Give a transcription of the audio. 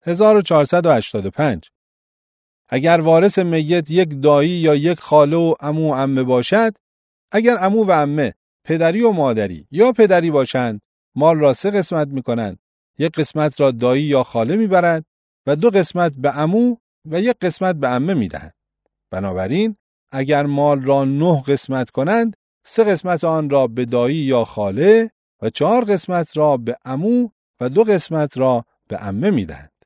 1485. اگر وارث میت یک دایی یا یک خاله و عمو و عمه باشد، اگر عمو و عمه پدری و مادری یا پدری باشند، مال را 3 قسمت می‌کنند. 1 قسمت را دایی یا خاله می‌برند و 2 قسمت به عمو و 1 قسمت به عمه می‌دهند. بنابراین اگر مال را 9 قسمت کنند، 3 قسمت آن را به دایی یا خاله و 4 قسمت را به عمو و 2 قسمت را به عمه می‌دهند.